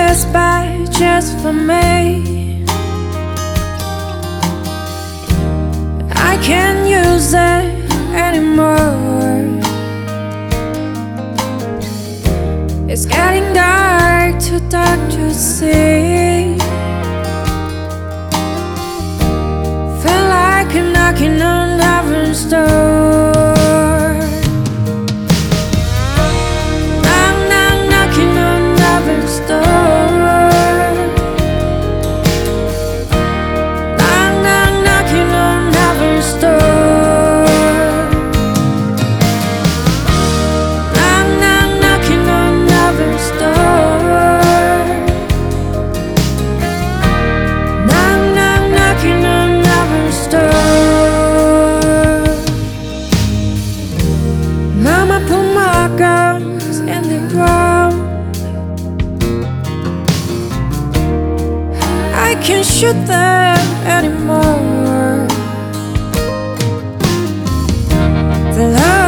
pass by just for me. I can't use it anymore. It's getting dark, too dark to see. Feel like I'm knocking on heaven's door. Mama put my guns in the ground. I can't shoot them anymore. The love